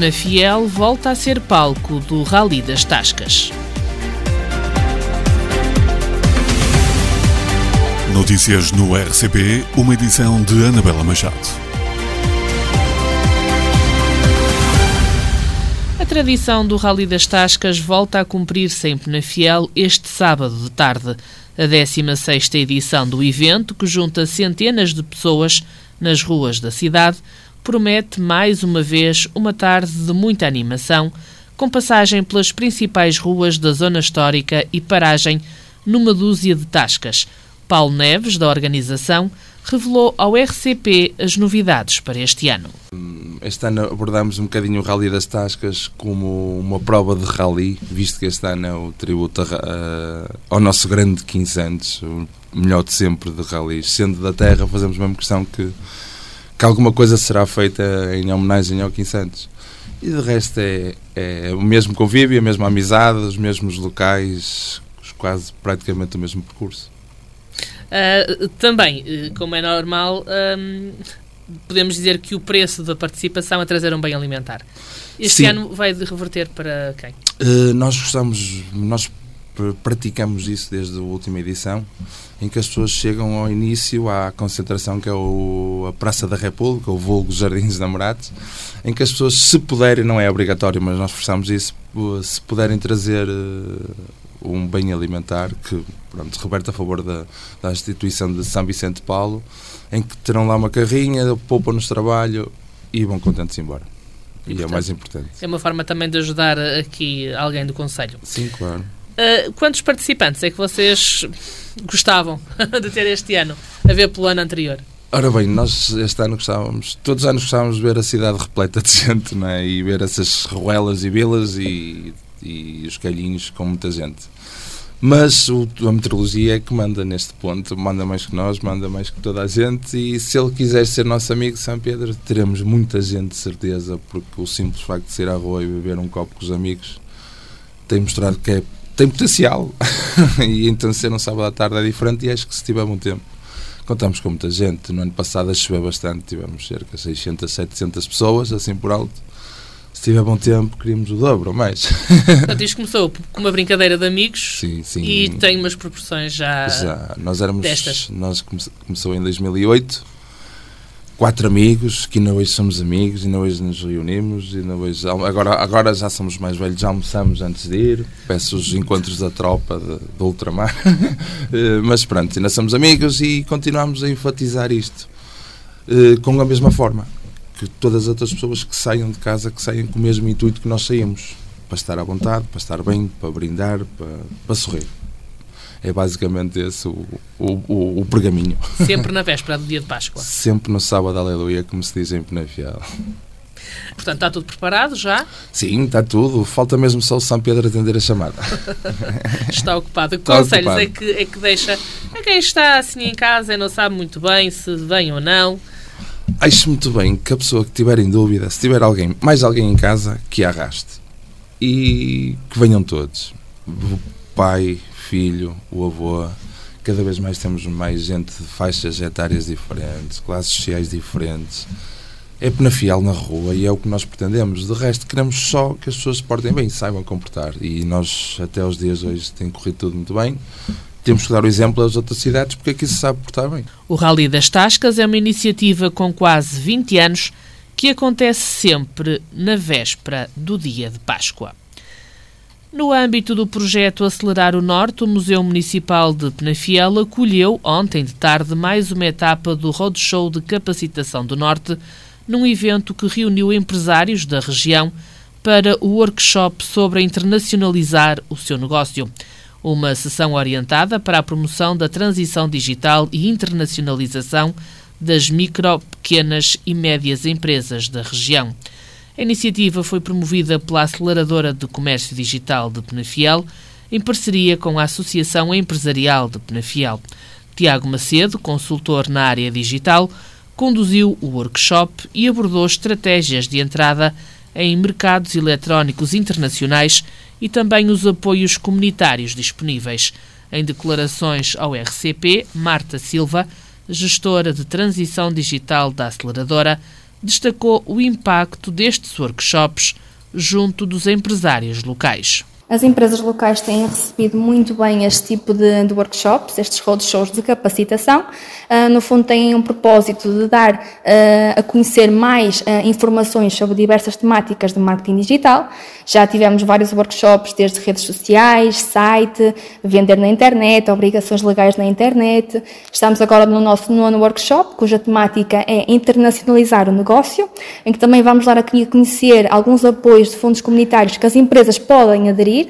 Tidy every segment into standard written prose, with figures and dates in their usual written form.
Penafiel volta a ser palco do Rally das Tascas. Notícias no RCP, uma edição de Anabela Machado. A tradição do Rally das Tascas volta a cumprir-se em Penafiel este sábado de tarde. A 16ª edição do evento, que junta centenas de pessoas nas ruas da cidade, promete mais uma vez uma tarde de muita animação, com passagem pelas principais ruas da zona histórica e paragem numa dúzia de tascas. Paulo Neves, da organização, revelou ao RCP as novidades para este ano. Este ano abordámos um bocadinho o Rally das Tascas como uma prova de rally, visto que este ano é o tributo ao nosso grande 15 anos, o melhor de sempre de rallies. Sendo da terra, fazemos mesmo questão que alguma coisa será feita em homenagem ao 15 anos. E de resto é o mesmo convívio, a mesma amizade, os mesmos locais, quase praticamente o mesmo percurso. Também, como é normal, podemos dizer que o preço da participação é trazer um bem alimentar. Este ano vai reverter para quem? Nós praticamos isso desde a última edição, em que as pessoas chegam ao início à concentração que é a Praça da República, o vulgo Jardins Namorados, em que as pessoas, se puderem, não é obrigatório, mas nós forçamos isso, se puderem trazer um bem alimentar, que reverta a favor da instituição de São Vicente de Paulo, em que terão lá uma carrinha, poupam-nos trabalho e vão contentes embora. E portanto, é o mais importante. É uma forma também de ajudar aqui alguém do concelho. Sim, claro. Quantos participantes é que vocês gostavam de ter este ano, a ver pelo ano anterior? Ora bem, nós este ano todos os anos gostávamos de ver a cidade repleta de gente, não é? E ver essas ruelas e vilas e os calhinhos com muita gente. Mas a meteorologia é que manda neste ponto, manda mais que nós, manda mais que toda a gente, e se ele quiser ser nosso amigo São Pedro, teremos muita gente de certeza, porque o simples facto de sair à rua e beber um copo com os amigos tem mostrado que tem potencial. E então ser um sábado à tarde é diferente, e acho que se tiver bom tempo contamos com muita gente. No ano passado a chover bastante, tivemos cerca de 600, 700 pessoas, assim por alto. Se tiver bom tempo, queríamos o dobro ou mais. Portanto, isto começou com uma brincadeira de amigos. Sim. E tem umas proporções já nós éramos destas. Nós começou em 2008, 4 amigos, que ainda hoje somos amigos, ainda hoje nos reunimos, ainda hoje, agora já somos mais velhos, já almoçamos antes de ir, peço os encontros da tropa do ultramar. Mas pronto, ainda somos amigos e continuamos a enfatizar isto com a mesma forma que todas as outras pessoas que saiam de casa, que saiam com o mesmo intuito que nós saímos, para estar à vontade, para estar bem, para brindar, para sorrir. É basicamente esse o pergaminho. Sempre na véspera do dia de Páscoa. Sempre no sábado, aleluia, como se diz em Penafiel. Portanto, está tudo preparado já? Sim, está tudo. Falta mesmo só o São Pedro atender a chamada. Está ocupado. Que conselhos é que deixa a quem está assim em casa e não sabe muito bem se vem ou não? Acho muito bem que a pessoa que tiver em dúvida, se tiver mais alguém em casa, que a arraste. E que venham todos. O pai, filho, o avô. Cada vez mais temos mais gente de faixas etárias diferentes, classes sociais diferentes. É Penafiel na rua e é o que nós pretendemos. De resto, queremos só que as pessoas se portem bem, saibam comportar. E nós, até os dias de hoje, tem corrido tudo muito bem. Temos que dar o exemplo às outras cidades, porque aqui se sabe portar bem. O Rally das Tascas é uma iniciativa com quase 20 anos que acontece sempre na véspera do dia de Páscoa. No âmbito do projeto Acelerar o Norte, o Museu Municipal de Penafiel acolheu ontem de tarde mais uma etapa do Roadshow de Capacitação do Norte, num evento que reuniu empresários da região para o workshop sobre internacionalizar o seu negócio. Uma sessão orientada para a promoção da transição digital e internacionalização das micro, pequenas e médias empresas da região. A iniciativa foi promovida pela Aceleradora de Comércio Digital de Penafiel, em parceria com a Associação Empresarial de Penafiel. Tiago Macedo, consultor na área digital, conduziu o workshop e abordou estratégias de entrada em mercados eletrónicos internacionais e também os apoios comunitários disponíveis. Em declarações ao RCP, Marta Silva, gestora de transição digital da Aceleradora, destacou o impacto destes workshops junto dos empresários locais. As empresas locais têm recebido muito bem este tipo de workshops, estes roadshows de capacitação. No fundo, têm um propósito de dar a conhecer mais informações sobre diversas temáticas de marketing digital. Já tivemos vários workshops, desde redes sociais, site, vender na internet, obrigações legais na internet. Estamos agora no nosso 9º workshop, cuja temática é internacionalizar o negócio, em que também vamos dar a conhecer alguns apoios de fundos comunitários que as empresas podem aderir.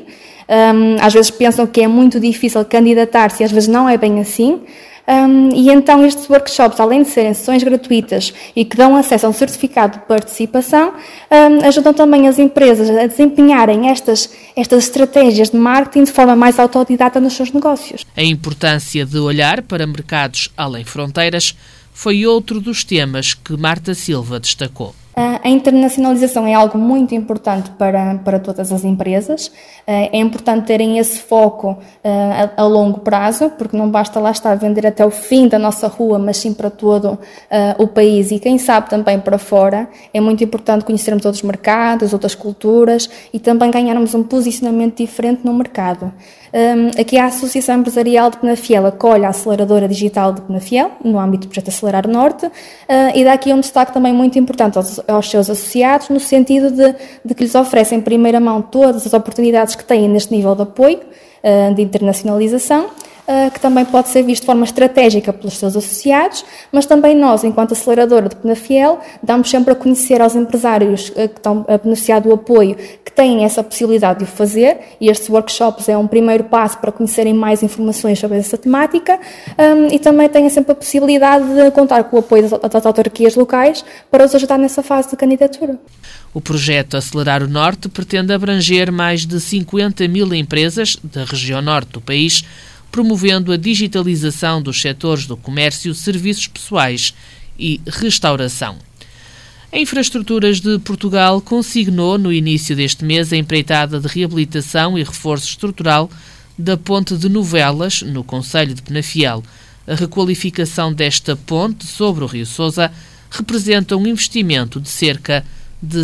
Às vezes pensam que é muito difícil candidatar-se e às vezes não é bem assim. E então estes workshops, além de serem sessões gratuitas e que dão acesso a um certificado de participação, ajudam também as empresas a desempenharem estas estratégias de marketing de forma mais autodidata nos seus negócios. A importância de olhar para mercados além fronteiras foi outro dos temas que Marta Silva destacou. A internacionalização é algo muito importante para todas as empresas. É importante terem esse foco a longo prazo, porque não basta lá estar a vender até o fim da nossa rua, mas sim para todo o país e quem sabe também para fora. É muito importante conhecermos outros mercados, outras culturas e também ganharmos um posicionamento diferente no mercado. Aqui a Associação Empresarial de Penafiel acolhe a aceleradora digital de Penafiel, no âmbito do projeto Acelerar Norte, e dá aqui um destaque também muito importante aos seus associados, no sentido de que lhes oferecem em primeira mão todas as oportunidades que têm neste nível de apoio de internacionalização, que também pode ser visto de forma estratégica pelos seus associados, mas também nós, enquanto aceleradora de Penafiel, damos sempre a conhecer aos empresários que estão a beneficiar do apoio, que têm essa possibilidade de o fazer, e estes workshops é um primeiro passo para conhecerem mais informações sobre essa temática, e também têm sempre a possibilidade de contar com o apoio das autarquias locais para os ajudar nessa fase de candidatura. O projeto Acelerar o Norte pretende abranger mais de 50 mil empresas da região norte do país, promovendo a digitalização dos setores do comércio, serviços pessoais e restauração. A Infraestruturas de Portugal consignou no início deste mês a empreitada de reabilitação e reforço estrutural da Ponte de Novelas, no concelho de Penafiel. A requalificação desta ponte sobre o Rio Sousa representa um investimento de cerca de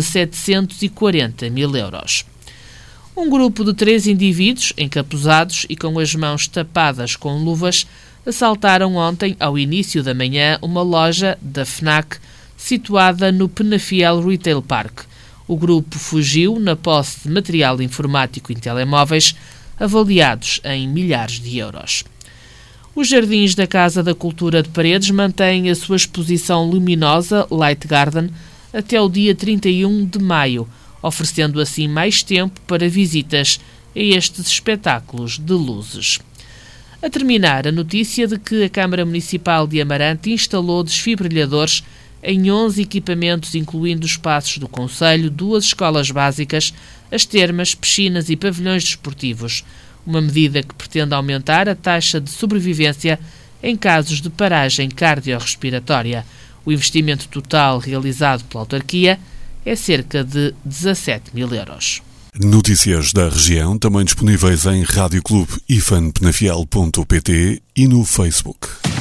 740 mil euros. Um grupo de 3 indivíduos, encapuzados e com as mãos tapadas com luvas, assaltaram ontem, ao início da manhã, uma loja da FNAC situada no Penafiel Retail Park. O grupo fugiu na posse de material informático e telemóveis, avaliados em milhares de euros. Os jardins da Casa da Cultura de Paredes mantêm a sua exposição luminosa Light Garden até o dia 31 de maio, oferecendo assim mais tempo para visitas a estes espetáculos de luzes. A terminar, a notícia de que a Câmara Municipal de Amarante instalou desfibrilhadores em 11 equipamentos, incluindo espaços do concelho, 2 escolas básicas, as termas, piscinas e pavilhões desportivos, uma medida que pretende aumentar a taxa de sobrevivência em casos de paragem cardiorrespiratória. O investimento total realizado pela autarquia é cerca de 17 mil euros. Notícias da região também disponíveis em radioclube-penafiel.pt e no Facebook.